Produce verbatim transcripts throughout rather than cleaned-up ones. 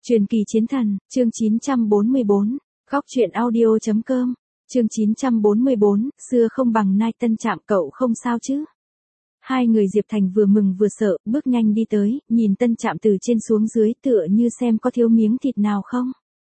Truyền kỳ chiến thần, chương chín trăm bốn mươi bốn, góc truyện audio chấm com, chương chín trăm bốn mươi bốn, xưa không bằng nay. Tân Trạm, cậu không sao chứ? Hai người Diệp Thành vừa mừng vừa sợ, bước nhanh đi tới, nhìn Tân Trạm từ trên xuống dưới tựa như xem có thiếu miếng thịt nào không.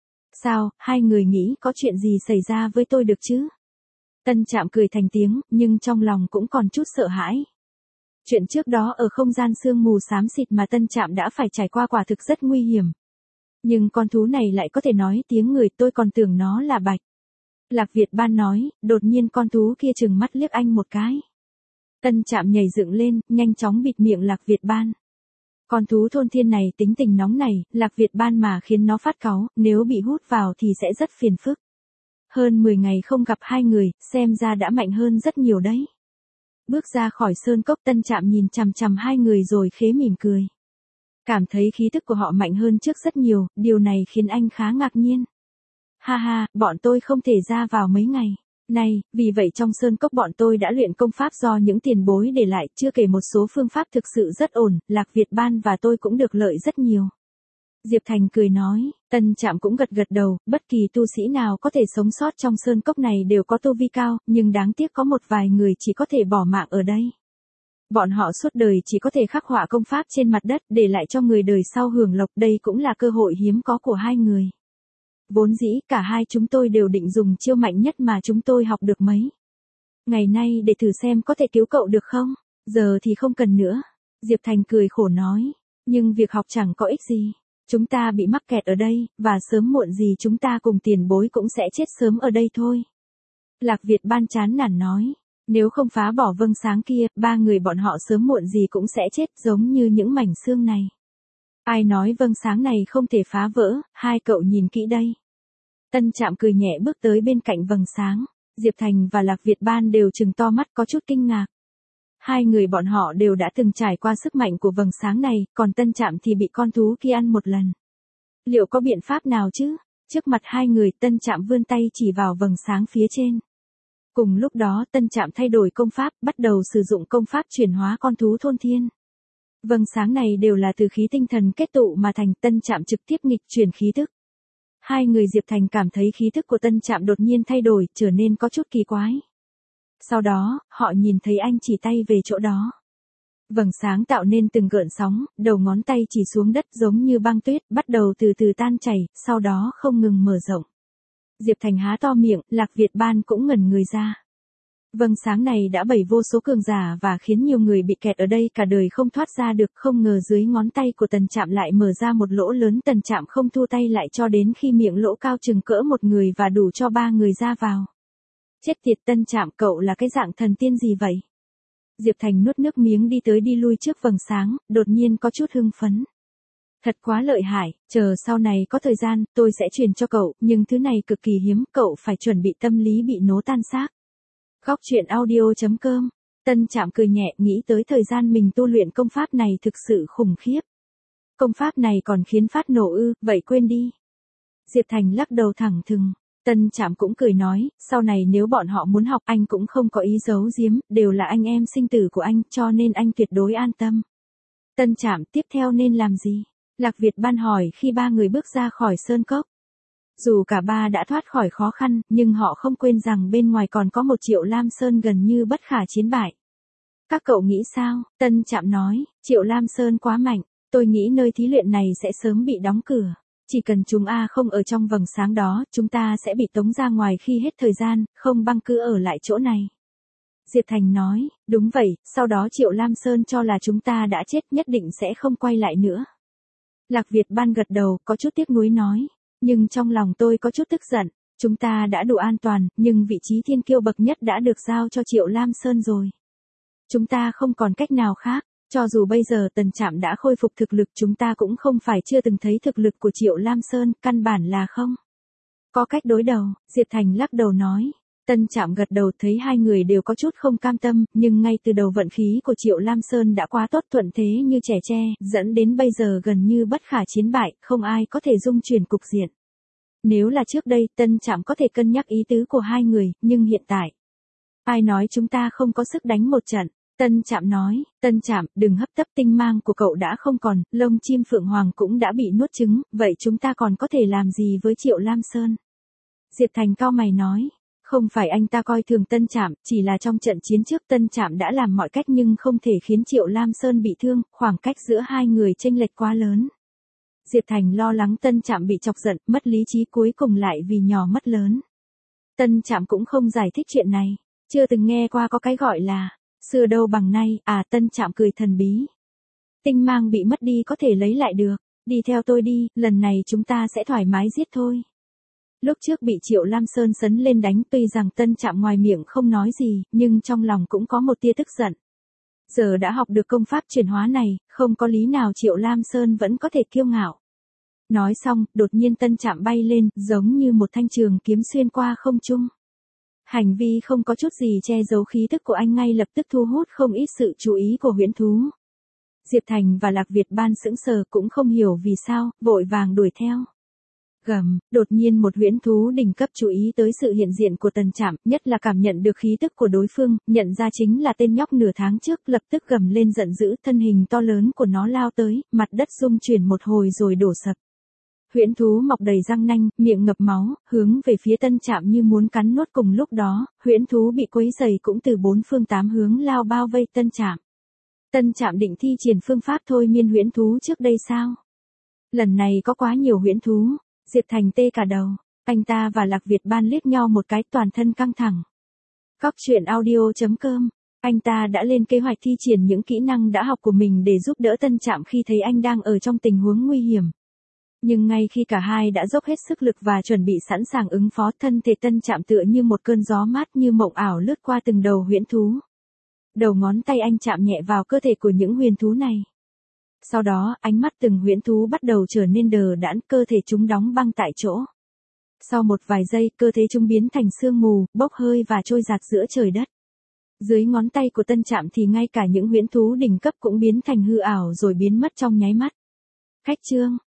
Sao, hai người nghĩ có chuyện gì xảy ra với tôi được chứ? Tân Trạm cười thành tiếng, nhưng trong lòng cũng còn chút sợ hãi. Chuyện trước đó ở không gian sương mù xám xịt mà Tân Trạm đã phải trải qua quả thực rất nguy hiểm. Nhưng con thú này lại có thể nói tiếng người, tôi còn tưởng nó là bạch. Lạc Việt Ban nói, đột nhiên con thú kia trừng mắt liếc anh một cái. Tân Trạm nhảy dựng lên, nhanh chóng bịt miệng Lạc Việt Ban. Con thú thôn thiên này tính tình nóng này, Lạc Việt Ban mà khiến nó phát cáu, nếu bị hút vào thì sẽ rất phiền phức. Hơn mười ngày không gặp hai người, xem ra đã mạnh hơn rất nhiều đấy. Bước ra khỏi sơn cốc, Tân Trạm nhìn chằm chằm hai người rồi khế mỉm cười. Cảm thấy khí tức của họ mạnh hơn trước rất nhiều, điều này khiến anh khá ngạc nhiên. Ha ha, bọn tôi không thể ra vào mấy ngày nay, vì vậy trong sơn cốc bọn tôi đã luyện công pháp do những tiền bối để lại, chưa kể một số phương pháp thực sự rất ổn, Lạc Việt Ban và tôi cũng được lợi rất nhiều. Diệp Thành cười nói, Tân Trạm cũng gật gật đầu, bất kỳ tu sĩ nào có thể sống sót trong sơn cốc này đều có tu vi cao, nhưng đáng tiếc có một vài người chỉ có thể bỏ mạng ở đây. Bọn họ suốt đời chỉ có thể khắc họa công pháp trên mặt đất để lại cho người đời sau hưởng lộc, đây cũng là cơ hội hiếm có của hai người. Vốn dĩ cả hai chúng tôi đều định dùng chiêu mạnh nhất mà chúng tôi học được mấy ngày nay để thử xem có thể cứu cậu được không, giờ thì không cần nữa. Diệp Thành cười khổ nói, nhưng việc học chẳng có ích gì, chúng ta bị mắc kẹt ở đây, và sớm muộn gì chúng ta cùng tiền bối cũng sẽ chết sớm ở đây thôi. Lạc Việt Ban chán nản nói. Nếu không phá bỏ vâng sáng kia, ba người bọn họ sớm muộn gì cũng sẽ chết giống như những mảnh xương này. Ai nói vâng sáng này không thể phá vỡ, hai cậu nhìn kỹ đây. Tân Trạm cười nhẹ bước tới bên cạnh vầng sáng, Diệp Thành và Lạc Việt Ban đều trừng to mắt có chút kinh ngạc. Hai người bọn họ đều đã từng trải qua sức mạnh của vầng sáng này, còn Tân Trạm thì bị con thú kia ăn một lần. Liệu có biện pháp nào chứ? Trước mặt hai người, Tân Trạm vươn tay chỉ vào vầng sáng phía trên. Cùng lúc đó Tân Trạm thay đổi công pháp, bắt đầu sử dụng công pháp chuyển hóa con thú thôn thiên. Vầng sáng này đều là từ khí tinh thần kết tụ mà thành. Tân Trạm trực tiếp nghịch chuyển khí thức. Hai người Diệp Thành cảm thấy khí thức của Tân Trạm đột nhiên thay đổi, trở nên có chút kỳ quái. Sau đó, họ nhìn thấy anh chỉ tay về chỗ đó. Vầng sáng tạo nên từng gợn sóng, đầu ngón tay chỉ xuống đất giống như băng tuyết, bắt đầu từ từ tan chảy, sau đó không ngừng mở rộng. Diệp Thành há to miệng, Lạc Việt Ban cũng ngẩn người ra. Vầng sáng này đã bày vô số cường giả và khiến nhiều người bị kẹt ở đây cả đời không thoát ra được, không ngờ dưới ngón tay của Tân Trạm lại mở ra một lỗ lớn. Tân Trạm không thu tay lại cho đến khi miệng lỗ cao chừng cỡ một người và đủ cho ba người ra vào. Chết tiệt, Tân Trạm, cậu là cái dạng thần tiên gì vậy? Diệp Thành nuốt nước miếng đi tới đi lui trước vầng sáng, đột nhiên có chút hưng phấn. Thật quá lợi hại, chờ sau này có thời gian, tôi sẽ truyền cho cậu, nhưng thứ này cực kỳ hiếm, cậu phải chuẩn bị tâm lý bị nổ tan xác. Góc truyện audio chấm com, Tân Trạm cười nhẹ, nghĩ tới thời gian mình tu luyện công pháp này thực sự khủng khiếp. Công pháp này còn khiến phát nổ ư, vậy quên đi. Diệp Thành lắc đầu thẳng thừng. Tân Trạm cũng cười nói, sau này nếu bọn họ muốn học anh cũng không có ý giấu giếm, đều là anh em sinh tử của anh, cho nên anh tuyệt đối an tâm. Tân Trạm, tiếp theo nên làm gì? Lạc Việt Ban hỏi khi ba người bước ra khỏi sơn cốc. Dù cả ba đã thoát khỏi khó khăn, nhưng họ không quên rằng bên ngoài còn có một Triệu Lam Sơn gần như bất khả chiến bại. Các cậu nghĩ sao? Tân Trạm nói, Triệu Lam Sơn quá mạnh, tôi nghĩ nơi thí luyện này sẽ sớm bị đóng cửa. Chỉ cần chúng A không ở trong vầng sáng đó, chúng ta sẽ bị tống ra ngoài khi hết thời gian, không băng cứ ở lại chỗ này. Diệp Thành nói, đúng vậy, sau đó Triệu Lam Sơn cho là chúng ta đã chết, nhất định sẽ không quay lại nữa. Lạc Việt Ban gật đầu, có chút tiếc nuối nói, nhưng trong lòng tôi có chút tức giận, chúng ta đã đủ an toàn, nhưng vị trí thiên kiêu bậc nhất đã được giao cho Triệu Lam Sơn rồi. Chúng ta không còn cách nào khác, cho dù bây giờ Tân Trạm đã khôi phục thực lực, chúng ta cũng không phải chưa từng thấy thực lực của Triệu Lam Sơn, căn bản là không có cách đối đầu. Diệp Thành lắc đầu nói. Tân Trạm gật đầu, thấy hai người đều có chút không cam tâm, nhưng ngay từ đầu vận khí của Triệu Lam Sơn đã quá tốt, thuận thế như trẻ tre, dẫn đến bây giờ gần như bất khả chiến bại, không ai có thể dung chuyển cục diện. Nếu là trước đây, Tân Trạm có thể cân nhắc ý tứ của hai người, nhưng hiện tại, ai nói chúng ta không có sức đánh một trận? Tân Trạm nói, Tân Trạm, đừng hấp tấp, tinh mang của cậu đã không còn, lông chim phượng hoàng cũng đã bị nuốt trứng, vậy chúng ta còn có thể làm gì với Triệu Lam Sơn? Diệp Thành cau mày nói, không phải anh ta coi thường Tân Trạm, chỉ là trong trận chiến trước Tân Trạm đã làm mọi cách nhưng không thể khiến Triệu Lam Sơn bị thương, khoảng cách giữa hai người chênh lệch quá lớn. Diệp Thành lo lắng Tân Trạm bị chọc giận, mất lý trí cuối cùng lại vì nhỏ mất lớn. Tân Trạm cũng không giải thích chuyện này, chưa từng nghe qua có cái gọi là xưa đâu bằng nay, à Tân Trạm cười thần bí. Tinh mang bị mất đi có thể lấy lại được, đi theo tôi đi, lần này chúng ta sẽ thoải mái giết thôi. Lúc trước bị Triệu Lam Sơn sấn lên đánh, tuy rằng Tân Trạm ngoài miệng không nói gì, nhưng trong lòng cũng có một tia tức giận. Giờ đã học được công pháp chuyển hóa này, không có lý nào Triệu Lam Sơn vẫn có thể kiêu ngạo. Nói xong, đột nhiên Tân Trạm bay lên, giống như một thanh trường kiếm xuyên qua không trung. Hành vi không có chút gì che giấu khí tức của anh ngay lập tức thu hút không ít sự chú ý của huyễn thú. Diệp Thành và Lạc Việt Ban sững sờ cũng không hiểu vì sao, vội vàng đuổi theo. Gầm, đột nhiên một huyễn thú đỉnh cấp chú ý tới sự hiện diện của Tân Trạm, nhất là cảm nhận được khí tức của đối phương, nhận ra chính là tên nhóc nửa tháng trước, lập tức gầm lên giận dữ, thân hình to lớn của nó lao tới, mặt đất rung chuyển một hồi rồi đổ sập. Huyễn thú mọc đầy răng nanh, miệng ngập máu, hướng về phía Tân Trạm như muốn cắn nuốt. Cùng lúc đó, huyễn thú bị quấy rầy cũng từ bốn phương tám hướng lao bao vây Tân Trạm. Tân Trạm định thi triển phương pháp thôi miên huyễn thú trước đây sao? Lần này có quá nhiều huyễn thú, Diệp Thành tê cả đầu, anh ta và Lạc Việt Ban liếc nhau một cái, toàn thân căng thẳng. Cóc truyện audio chấm com, anh ta đã lên kế hoạch thi triển những kỹ năng đã học của mình để giúp đỡ Tân Trạm khi thấy anh đang ở trong tình huống nguy hiểm. Nhưng ngay khi cả hai đã dốc hết sức lực và chuẩn bị sẵn sàng ứng phó, thân thể Tân Trạm tựa như một cơn gió mát như mộng ảo lướt qua từng đầu huyễn thú. Đầu ngón tay anh chạm nhẹ vào cơ thể của những huyền thú này. Sau đó, ánh mắt từng huyễn thú bắt đầu trở nên đờ đẫn, cơ thể chúng đóng băng tại chỗ. Sau một vài giây, cơ thể chúng biến thành sương mù, bốc hơi và trôi dạt giữa trời đất. Dưới ngón tay của Tân Trạm thì ngay cả những huyễn thú đỉnh cấp cũng biến thành hư ảo rồi biến mất trong nháy mắt. Cách chương